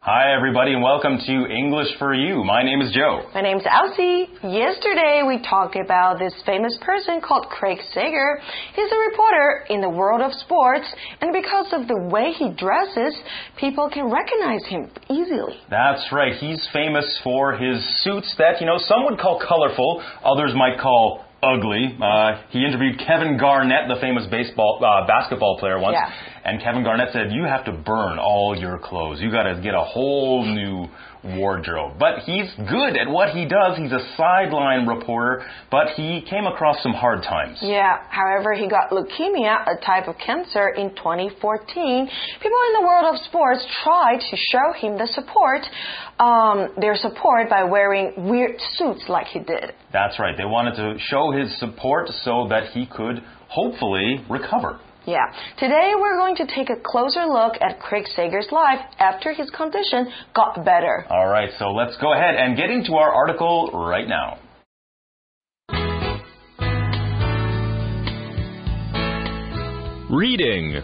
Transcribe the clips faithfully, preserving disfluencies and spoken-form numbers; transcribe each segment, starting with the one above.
Hi everybody and welcome to English for You. My name is Joe. My name's Elsie. Yesterday we talked about this famous person called Craig Sager. He's a reporter in the world of sports, and because of the way he dresses, people can recognize him easily. That's right. He's famous for his suits that, you know, some would call colorful, others might call ugly. Uh, he interviewed Kevin Garnett, the famous baseball uh, basketball player once, yeah. and Kevin Garnett said, you have to burn all your clothes. You got to get a whole new wardrobe. But he's good at what he does. He's a sideline reporter, but he came across some hard times. Yeah, however, he got leukemia, a type of cancer, in twenty fourteen. People in the world of sports tried to show him the support, um, their support by wearing weird suits like he did. That's right. They wanted to show his support so that he could hopefully recover. Yeah. Today we're going to take a closer look at Craig Sager's life after his condition got better. All right, so let's go ahead and get into our article right now. Reading.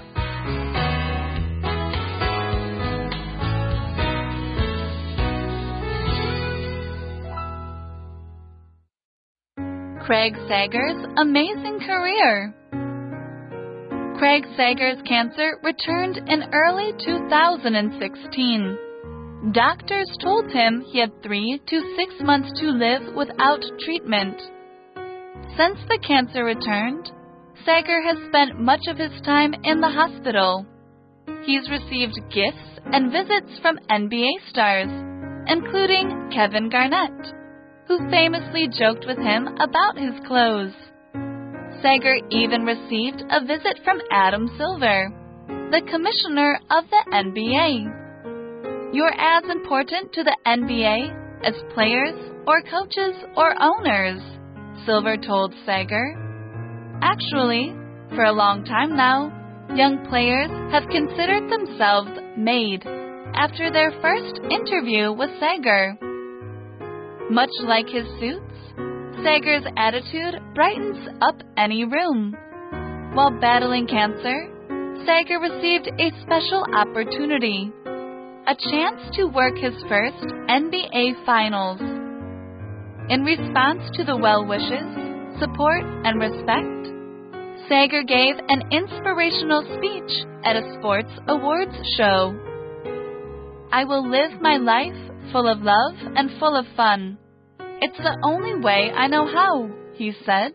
Craig Sager's amazing career. Craig Sager's cancer returned in early two thousand sixteen. Doctors told him he had three to six months to live without treatment. Since the cancer returned, Sager has spent much of his time in the hospital. He's received gifts and visits from N B A stars, including Kevin Garnett, who famously joked with him about his clothes. Sager even received a visit from Adam Silver, the commissioner of the N B A. You're as important to the N B A as players or coaches or owners, Silver told Sager. Actually, for a long time now, young players have considered themselves made after their first interview with Sager. Much like his suits, Sager's attitude brightens up any room. While battling cancer, Sager received a special opportunity, a chance to work his first N B A Finals. In response to the well wishes, support, and respect, Sager gave an inspirational speech at a sports awards show. I will live my life full of love and full of fun. It's the only way I know how, he said.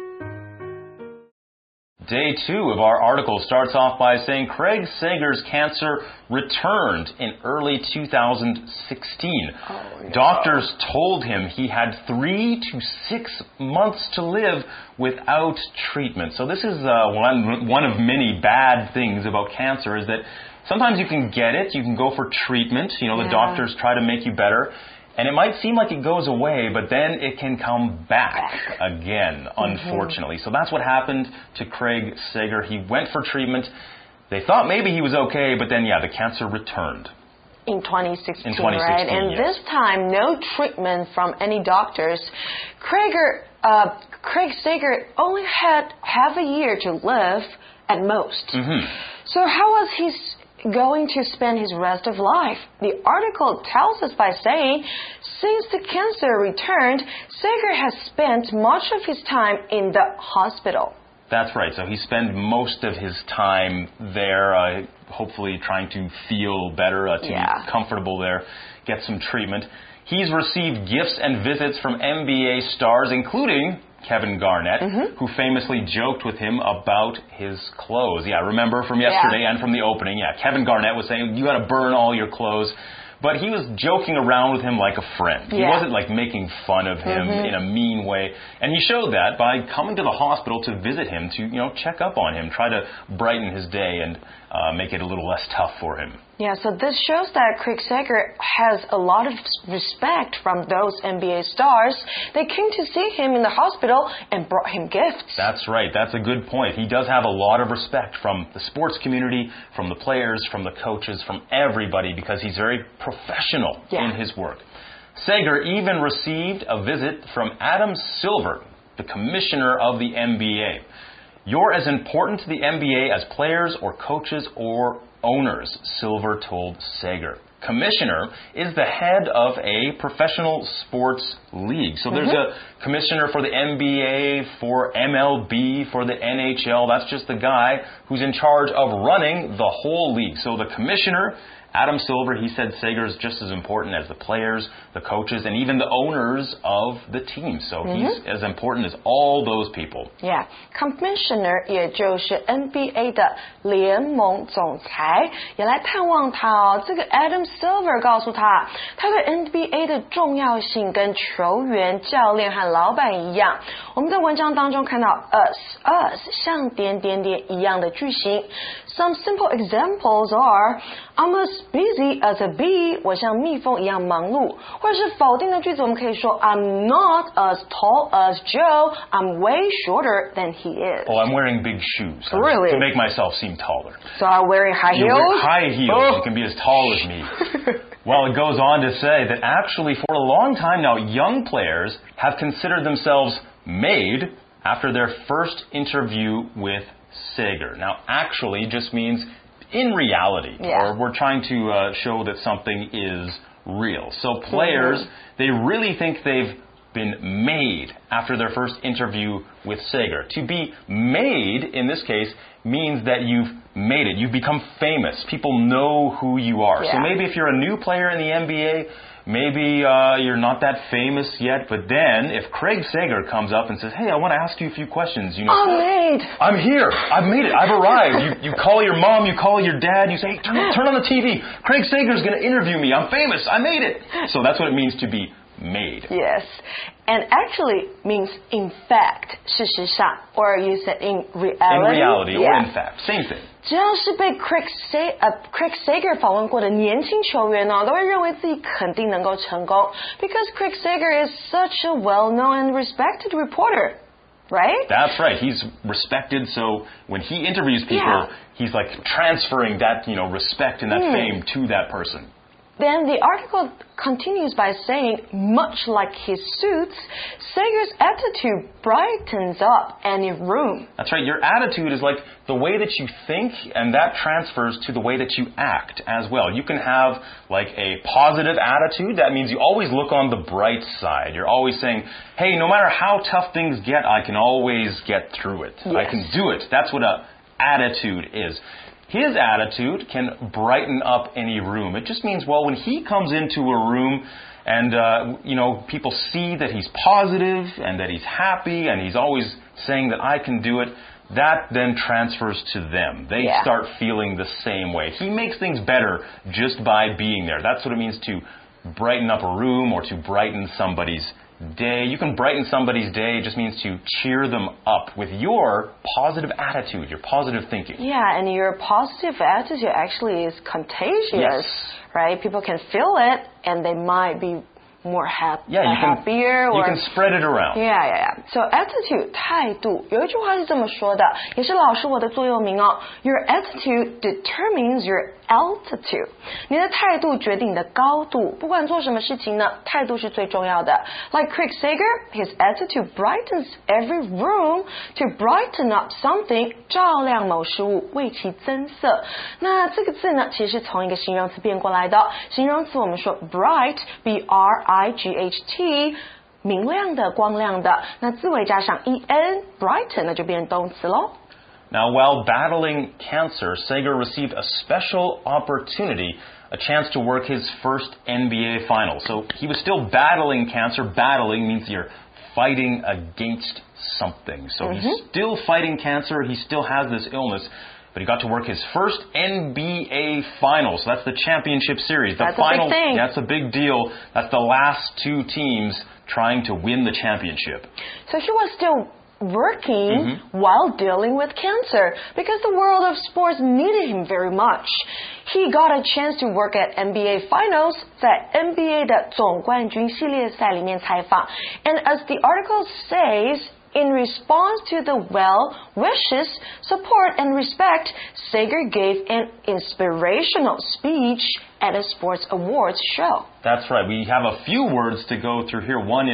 Day two of our article starts off by saying Craig Sager's cancer returned in early two thousand sixteen. Oh, no. Doctors told him he had three to six months to live without treatment. So this is uh, one, one of many bad things about cancer is that sometimes you can get it, you can go for treatment, you know, the yeah. doctors try to make you better. And it might seem like it goes away, but then it can come back, back. again, unfortunately. Mm-hmm. So that's what happened to Craig Sager. He went for treatment. They thought maybe he was okay, but then, yeah, the cancer returned. In twenty sixteen, In twenty sixteen, right? And yes. this time, no treatment from any doctors. Krager, uh, Craig Sager only had half a year to live at most. Mm-hmm. So how was he going to spend his rest of life? The article tells us by saying, since the cancer returned, Sager has spent much of his time in the hospital. That's right. So he spent most of his time there, uh, hopefully trying to feel better, uh, to yeah. be comfortable there, get some treatment. He's received gifts and visits from N B A stars, including Kevin Garnett, mm-hmm. who famously joked with him about his clothes. Yeah, remember from yesterday yeah. and from the opening, yeah, Kevin Garnett was saying, you got to burn all your clothes. But he was joking around with him like a friend. Yeah. He wasn't like making fun of him mm-hmm. in a mean way. And he showed that by coming to the hospital to visit him, to, you know, check up on him, try to brighten his day and uh, make it a little less tough for him. Yeah, so this shows that Craig Sager has a lot of respect from those N B A stars. They came to see him in the hospital and brought him gifts. That's right. That's a good point. He does have a lot of respect from the sports community, from the players, from the coaches, from everybody, because he's very professional yeah. in his work. Sager even received a visit from Adam Silver, the commissioner of the N B A. You're as important to the N B A as players or coaches or owners, Silver told Sager. commissioner is the head of a professional sports league. So there's mm-hmm. a commissioner for the N B A, for M L B, for the N H L. That's just the guy who's in charge of running the whole league. So the commissioner, Adam Silver, he said Sager is just as important as the players, the coaches, and even the owners of the team. So mm-hmm. he's as important as all those people. Yeah, Commissioner 也就是 N B A 的联盟总裁，也来探望他哦。这个 Adam Silver 告诉他，他对 N B A 的重要性跟球员、教练和老板一样。我们在文章当中看到 us us 像点点点一样的句型。Some simple examples are I'm as busy as a bee， 我像蜜蜂一样忙碌。或者是否定的句子，我们可以说 I'm not as tall as Joe. I'm way shorter than he is. Oh, I'm wearing big shoes. Really? To make myself seem taller. So I'm wearing high you heels? Wear high heels. Oh. You can be as tall as me. Well, it goes on to say that actually for a long time now, young players have considered themselves made after their first interview with Sager. Now, actually just means in reality, yeah. or we're trying to uh, show that something is real. So players, mm-hmm. they really think they've been made after their first interview with Sager. To be made, in this case, means that you've made it. You've become famous. People know who you are. Yeah. So maybe if you're a new player in the N B A, maybe uh, you're not that famous yet, but then if Craig Sager comes up and says, hey, I want to ask you a few questions, you know, I'm made. I'm here. I've made it. I've arrived. You, you call your mom, you call your dad, you say, hey, turn, turn on the T V. Craig Sager's going to interview me. I'm famous. I made it. So that's what it means to be made. Yes. And actually means in fact, 事实上, or you said in reality. In reality, or yeah. in fact. Same thing. 只要是被 Craig Sager, 呃 Craig Sager 访问过的年轻球员呢，都会认为自己肯定能够成功 because Craig Sager is such a well-known and respected reporter, right? That's right. He's respected, so when he interviews people, yeah. he's like transferring that, you know, respect and that mm. fame to that person. Then the article continues by saying, much like his suits, Sager's attitude brightens up any room. That's right. Your attitude is like the way that you think, and that transfers to the way that you act as well. You can have like a positive attitude. That means you always look on the bright side. You're always saying, hey, no matter how tough things get, I can always get through it. Yes. I can do it. That's what an attitude is. His attitude can brighten up any room. It just means, well, when he comes into a room and, uh, you know, people see that he's positive and that he's happy and he's always saying that I can do it, that then transfers to them. They yeah. start feeling the same way. He makes things better just by being there. That's what it means to brighten up a room or to brighten somebody's day. You can brighten somebody's day. It just means to cheer them up with your positive attitude, your positive thinking. Yeah, and your positive attitude actually is contagious, yes. right? People can feel it, and they might be more happy, yeah, you can, happier. You or, can spread it around. Yeah, yeah, yeah. So attitude, 态度，有一句话是这么说的，也是老师我的座右铭哦。Your attitude determines your altitude. 你的态度决定你的高度。不管做什么事情呢，态度是最重要的。Like Craig Sager, his attitude brightens every room. To brighten up something, 照亮某事物，为其增色。那这个字呢，其实是从一个形容词变过来的。形容词我们说 bright, b r I g h t, 明亮的、光亮的。那字尾加上 en, brighten 那就变成动词咯。 Now, while battling cancer, Sager received a special opportunity, a chance to work his first N B A final. So he was still battling cancer. Battling means you're fighting against something. So mm-hmm. he's still fighting cancer. He still has this illness. But he got to work his first N B A final. So that's the championship series. The that's final, a big thing. That's a big deal. That's the last two teams trying to win the championship. So he was still working mm-hmm. while dealing with cancer because the world of sports needed him very much. He got a chance to work at N B A Finals, 在 N B A 的总冠军系列赛里面采访。And as the article says, in response to the well wishes, support, and respect, Sager gave an inspirational speech at a sports awards show. That's right. We have a few words to go through here. One is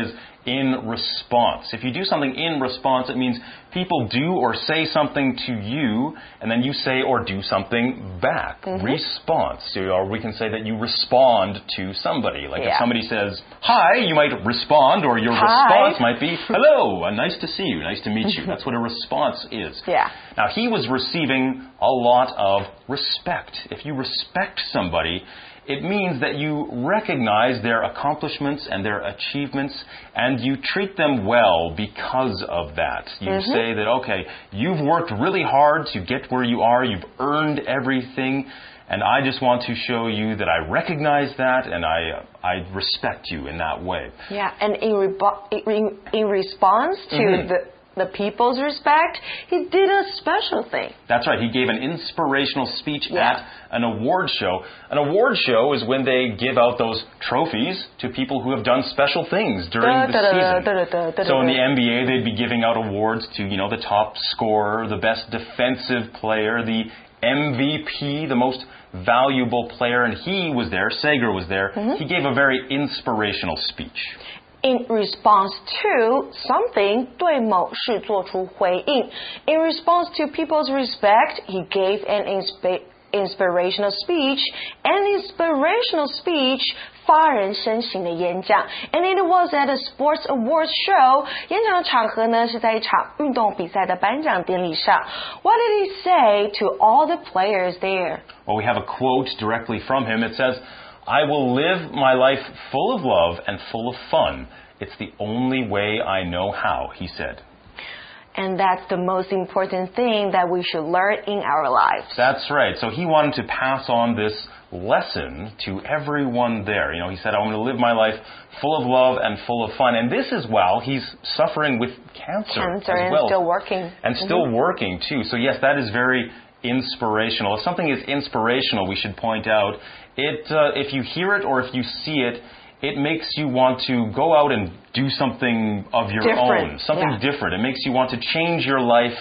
in response. If you do something in response, it means people do or say something to you, and then you say or do something back. Mm-hmm. Response. Or we can say that you respond to somebody. Like yeah. if somebody says, hi, you might respond, or your hi. response might be, hello, uh, nice to see you, nice to meet you. That's what a response is. Yeah. Now, he was receiving a lot of respect. If you respect somebody, it means that you recognize their accomplishments and their achievements, and you treat them well because of that. You mm-hmm. say that, okay, you've worked really hard to get where you are, you've earned everything, and I just want to show you that I recognize that and I I respect you in that way. Yeah, and in, rebo- in, in response to mm-hmm. the the people's respect, he did a special thing. That's right. He gave an inspirational speech yeah. at an award show. An award show is when they give out those trophies to people who have done special things during da, the da, season. Da, da, da, da, so in the N B A, they'd be giving out awards to, you know, the top scorer, the best defensive player, the M V P, the most valuable player, and he was there, Sager was there. Mm-hmm. He gave a very inspirational speech. In response to something, 对某事做出回应. In response to people's respect, he gave an inspi- inspirational speech. An inspirational speech, 发人深省的演讲. And it was at a sports awards show. 演讲的场合呢是在一场运动比赛的颁奖典礼上. What did he say to all the players there? Well, we have a quote directly from him. It says, I will live my life full of love and full of fun. It's the only way I know how, he said. And that's the most important thing that we should learn in our lives. That's right. So he wanted to pass on this lesson to everyone there. You know, he said, I'm going to live my life full of love and full of fun. And this is while he's suffering with cancer, cancer as and well. still working. And still mm-hmm. working, too. So, yes, that is very inspirational. If something is inspirational, we should point out, it uh, if you hear it or if you see it, it makes you want to go out and do something of your different. own, something yeah. different. It makes you want to change your life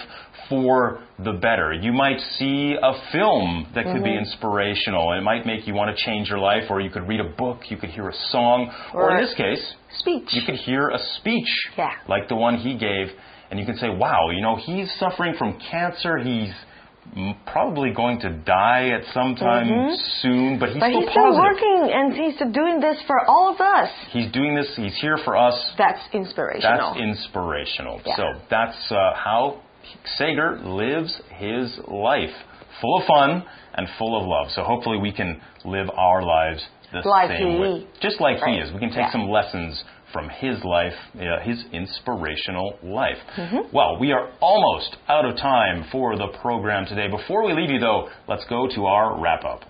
for the better. You might see a film that could mm-hmm. be inspirational, and it might make you want to change your life, or you could read a book, you could hear a song, or, or in this case, speech. You could hear a speech yeah. like the one he gave, and you can say, wow, you know, he's suffering from cancer, he's probably going to die at some time mm-hmm. soon, but he's but still he's positive. still working, and he's doing this for all of us. He's doing this, he's here for us. That's inspirational. That's inspirational. Yeah. So that's uh, how Sager lives his life, full of fun and full of love. So hopefully we can live our lives the like same he, way. Just like right. he is. We can take yeah. some lessons from his life, uh, his inspirational life. Mm-hmm. Well, we are almost out of time for the program today. Before we leave you, though, let's go to our wrap-up.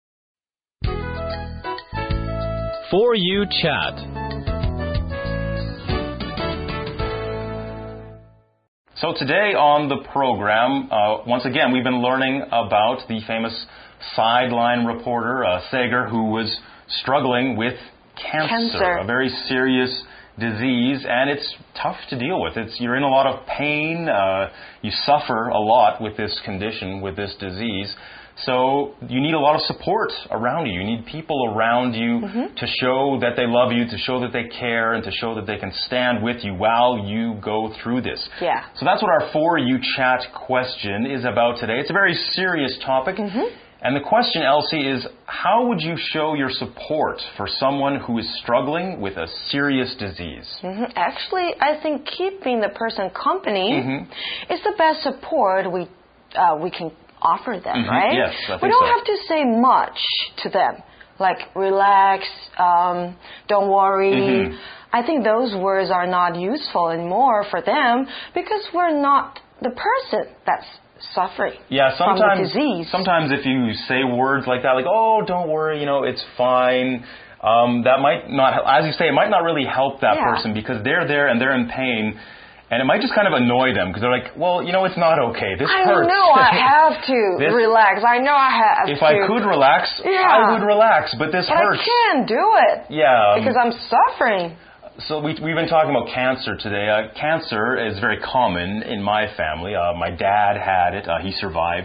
For You Chat. So today on the program, uh, once again, we've been learning about the famous sideline reporter, uh, Sager, who was struggling with Cancer, Cancer, a very serious disease, and it's tough to deal with. It's you're in a lot of pain. Uh, you suffer a lot with this condition, with this disease. So you need a lot of support around you. You need people around you mm-hmm. to show that they love you, to show that they care, and to show that they can stand with you while you go through this. Yeah. So that's what our For You Chat question is about today. It's a very serious topic. Mm-hmm. And the question, Elsie, is how would you show your support for someone who is struggling with a serious disease? Mm-hmm. Actually, I think keeping the person company mm-hmm. is the best support we uh, we can offer them, mm-hmm. right? Yes, I think we don't so. have to say much to them, like relax, um, don't worry. Mm-hmm. I think those words are not useful anymore for them because we're not the person that's suffering yeah, sometimes, from the disease. Sometimes if you say words like that, like, oh, don't worry, you know, it's fine, um, that might not, as you say, it might not really help that yeah. person because they're there and they're in pain. And it might just kind of annoy them because they're like, well, you know, it's not okay. This I hurts. I know I have to this, relax. I know I have if to. If I could relax, yeah. I would relax, but this but hurts. I can't do it. Yeah. Um, because I'm suffering. So we, we've been talking about cancer today. Uh, cancer is very common in my family. Uh, my dad had it. Uh, he survived.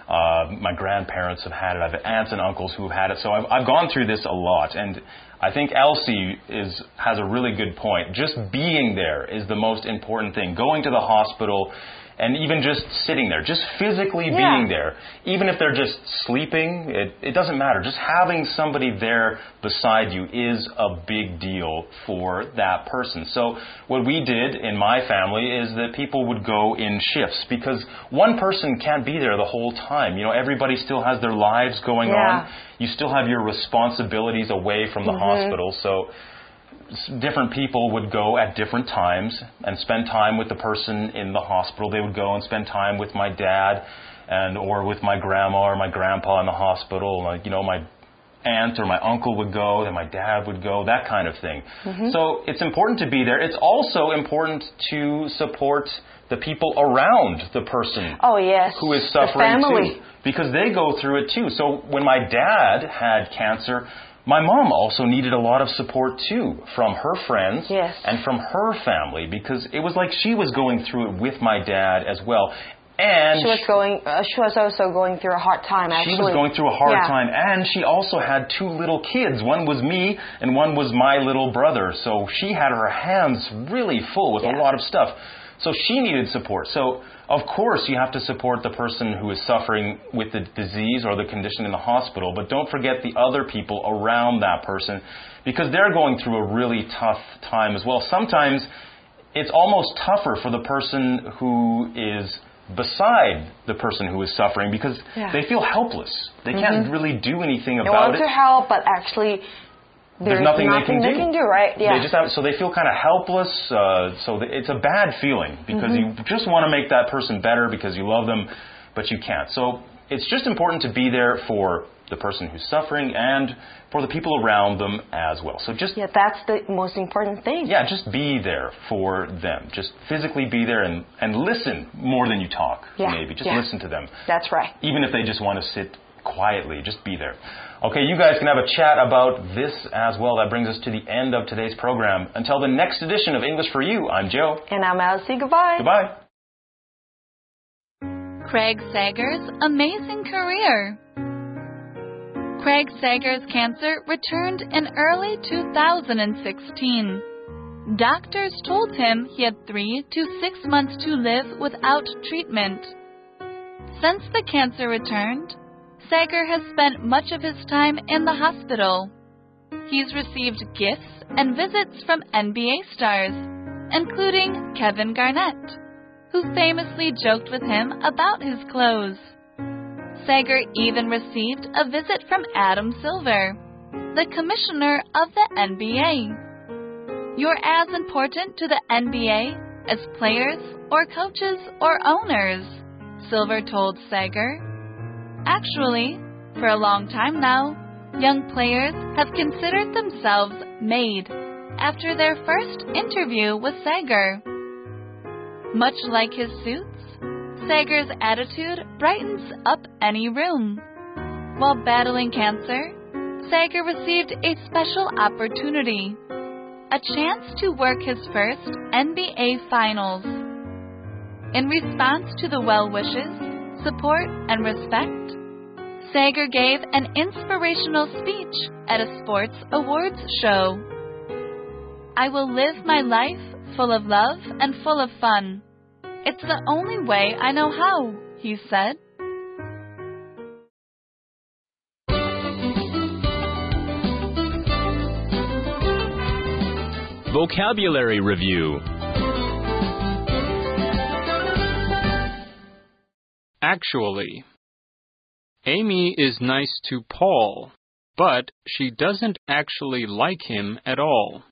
Uh, my grandparents have had it. I have aunts and uncles who have had it. So I've, I've gone through this a lot. And I think Elsie is, has a really good point. Just being there is the most important thing. Going to the hospital and even just sitting there, just physically yeah. being there. Even if they're just sleeping, it, it doesn't matter. Just having somebody there beside you is a big deal for that person. So what we did in my family is that people would go in shifts because one person can't be there the whole time. You know, everybody still has their lives going yeah. on. You still have your responsibilities away from the mm-hmm. hospital. So different people would go at different times and spend time with the person in the hospital. They would go and spend time with my dad and or with my grandma or my grandpa in the hospital. Like, you know, my aunt or my uncle would go, then my dad would go, that kind of thing. Mm-hmm. So it's important to be there. It's also important to support the people around the person oh, yes. who is suffering the family. too, because they go through it too. So when my dad had cancer, my mom also needed a lot of support too from her friends yes. and from her family, because it was like she was going through it with my dad as well. And she was going. Uh, she was also going through a hard time. Actually, she was going through a hard yeah. time, and she also had two little kids. One was me, and one was my little brother. So she had her hands really full with yeah. a lot of stuff. So she needed support. So of course you have to support the person who is suffering with the disease or the condition in the hospital, but don't forget the other people around that person, because they're going through a really tough time as well. Sometimes it's almost tougher for the person who is beside the person who is suffering, because yeah. they feel helpless. They mm-hmm. can't really do anything they about it. They want to help, but actually there's nothing, nothing they can do. They can do, right? Yeah. They just have, so they feel kind of helpless. Uh, so it's a bad feeling, because mm-hmm. you just want to make that person better because you love them, but you can't. So it's just important to be there for the person who's suffering and for the people around them as well. So just yeah, that's the most important thing. Yeah, just be there for them. Just physically be there and, and listen more than you talk. Yeah. Maybe just yeah. listen to them. That's right. Even if they just want to sit quietly, just be there. Okay, you guys can have a chat about this as well. That brings us to the end of today's program. Until the next edition of English for You, I'm Joe. And I'm Elsie. Goodbye. Goodbye. Craig Sager's amazing career. Craig Sager's cancer returned in early two thousand sixteen. Doctors told him he had three to six months to live without treatment. Since the cancer returned, Sager has spent much of his time in the hospital. He's received gifts and visits from N B A stars, including Kevin Garnett, who famously joked with him about his clothes. Sager even received a visit from Adam Silver, the commissioner of the N B A. You're as important to the N B A as players or coaches or owners, Silver told Sager. Actually, for a long time now, young players have considered themselves made after their first interview with Sager. Much like his suits, Sager's attitude brightens up any room. While battling cancer, Sager received a special opportunity, a chance to work his first N B A Finals. In response to the well wishes, support, and respect, Sager gave an inspirational speech at a sports awards show. I will live my life full of love and full of fun. It's the only way I know how, he said. Vocabulary Review. Actually. Amy is nice to Paul, but she doesn't actually like him at all.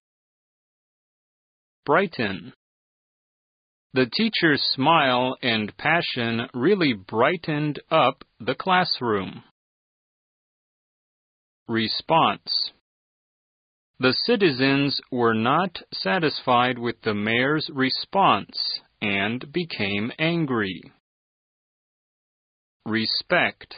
Brighten. The teacher's smile and passion really brightened up the classroom. Response. The citizens were not satisfied with the mayor's response and became angry. Respect.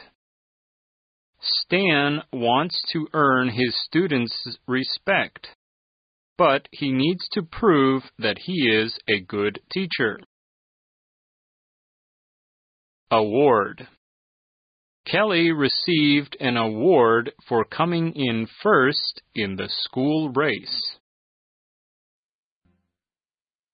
Stan wants to earn his students' respect, but he needs to prove that he is a good teacher. Award. Kelly received an award for coming in first in the school race.